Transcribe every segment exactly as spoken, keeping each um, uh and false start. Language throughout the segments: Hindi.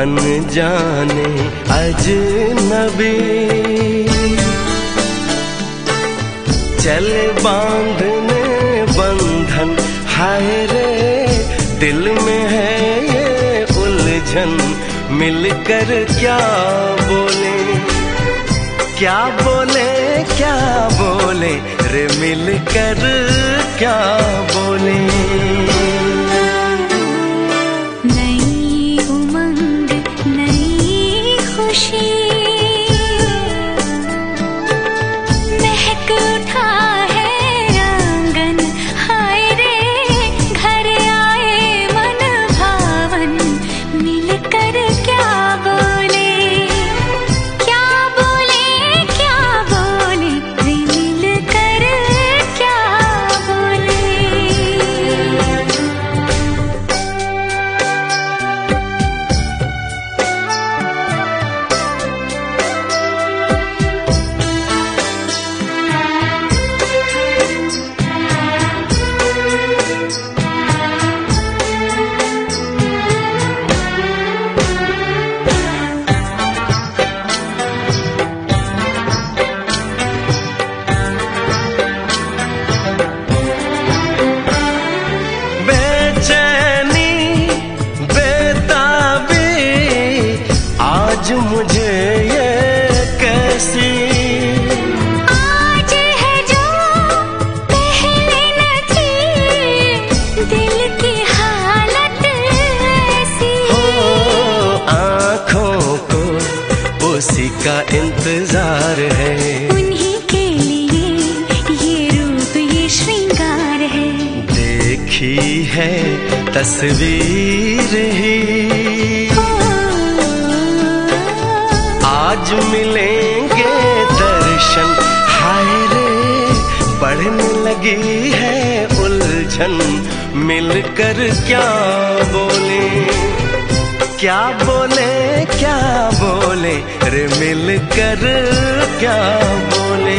अनजाने अजनबी, चले बांधने बंधन, हाय रे दिल में है ये उलझन, मिलकर क्या बोले, क्या बोले क्या बोले रे मिलकर क्या बोले। नई उमंग नई खुशी, महक उठा है आंगन, हाय रे घर आए मन भावन, मिलकर क्या बोले, क्या बोले क्या बोले रे मिलकर क्या बोले। आज मुझे ये कैसी, आज है जो पहले न थी, दिल की हालत ऐसी, हो आँखों को उसी का इंतजार है, उन्हीं के लिए ये रूप ये श्रृंगार है, देखी है तस्वीर ही, आज मिलेंगे दर्शन, हाय रे बढ़ने लगी है उलझन, मिलकर क्या बोले, क्या बोले क्या बोले रे मिलकर क्या बोले।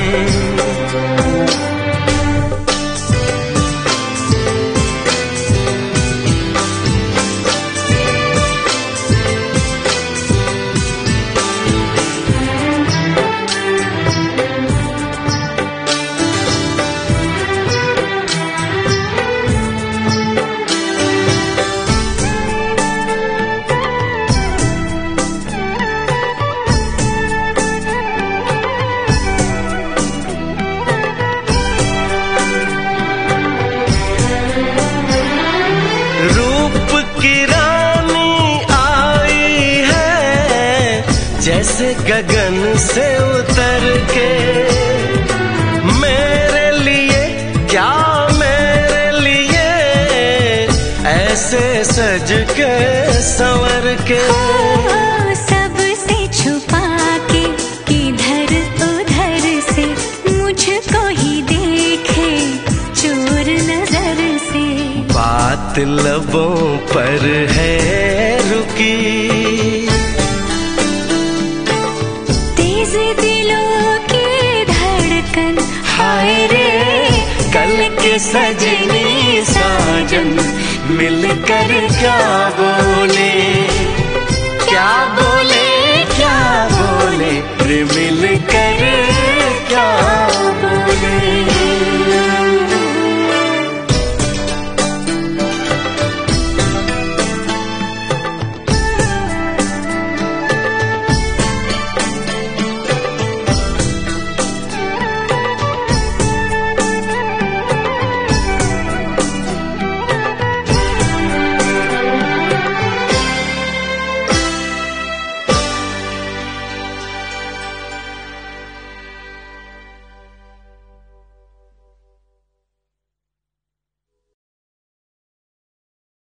जैसे गगन से उतर के, मेरे लिए क्या मेरे लिए ऐसे सज के संवर के, ओ, सबसे छुपा के इधर उधर से मुझको ही देखे चोर नजर से, बात लबों पर है रुकी, दिलों की धड़कन, हाय रे कल के सजनी साजन, मिलकर क्या बोले, क्या बोले क्या बोले रे मिलकर क्या बोले।